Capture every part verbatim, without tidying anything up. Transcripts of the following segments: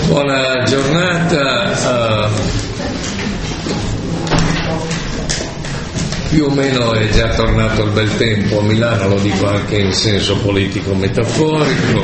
Buona giornata. Uh, più o meno è già tornato il bel tempo a Milano, lo dico anche in senso politico metaforico,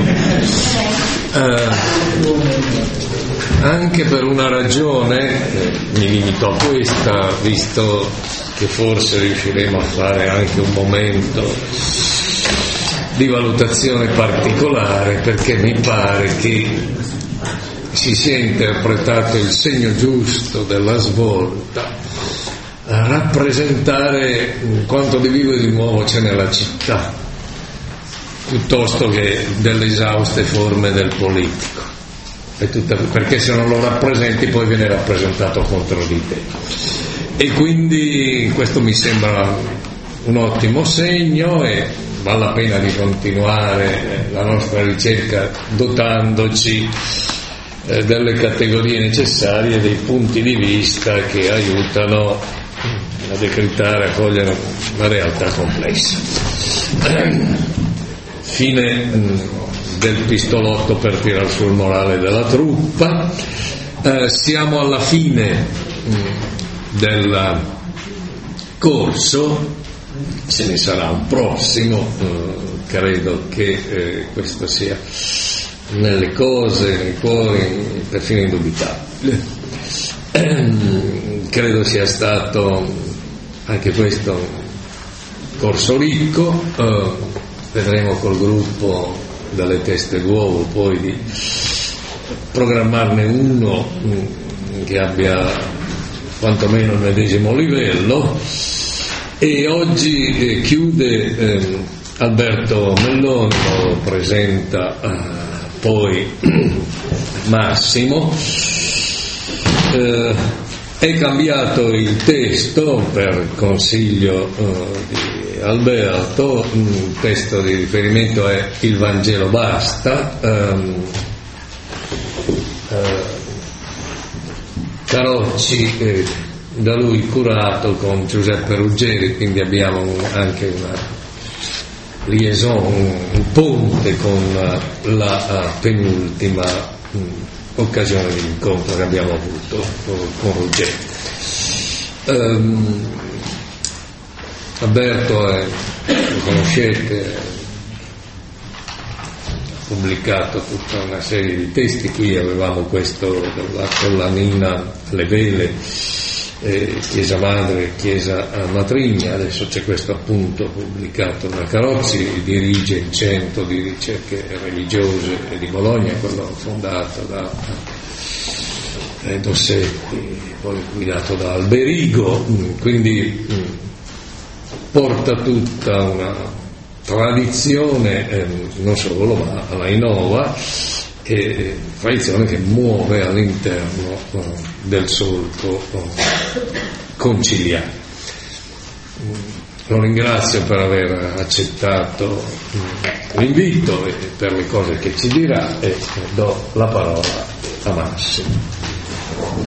uh, anche per una ragione, eh, mi limito a questa, visto che forse riusciremo a fare anche un momento di valutazione particolare, perché mi pare che si sia interpretato il segno giusto della svolta a rappresentare quanto di vivo e di nuovo c'è nella città, piuttosto che delle esauste forme del politico. È tutta, perché se non lo rappresenti poi viene rappresentato contro di te. E quindi questo mi sembra un ottimo segno e vale la pena di continuare la nostra ricerca dotandoci eh, delle categorie necessarie, dei punti di vista che aiutano a decretare, a cogliere una realtà complessa. Fine mh, del pistolotto per tirar su il morale della truppa. Eh, siamo alla fine mh, del corso, ce ne sarà un prossimo, eh, credo che eh, questo sia nelle cose, nei cuori, perfino indubitabile. Eh, credo sia stato anche questo un corso ricco, eh, vedremo col gruppo dalle teste d'uovo poi di programmarne uno mh, che abbia quantomeno il medesimo livello. E oggi eh, chiude eh, Alberto Melloni, lo presenta eh, poi Massimo. Eh, è cambiato il testo per consiglio eh, di Alberto, il testo di riferimento è il Vangelo basta. ehm, eh, Carocci eh, da lui curato con Giuseppe Ruggeri, quindi abbiamo anche una liaison, un, un ponte con la, la penultima mh, occasione di incontro che abbiamo avuto con, con Ruggeri. Um, Alberto è, lo conoscete, ha pubblicato tutta una serie di testi. Qui avevamo questo, la collanina Le Vele, Eh, Chiesa Madre e Chiesa Matrigna, adesso c'è questo appunto pubblicato da Carozzi, dirige il Centro di Ricerche Religiose di Bologna, quello fondato da eh, Dossetti, poi guidato da Alberigo, quindi mh, porta tutta una tradizione, eh, non solo, ma la innova, e tradizione che muove all'interno uh, del solco uh, conciliare. Lo ringrazio per aver accettato uh, l'invito e per le cose che ci dirà, e do la parola a Massimo.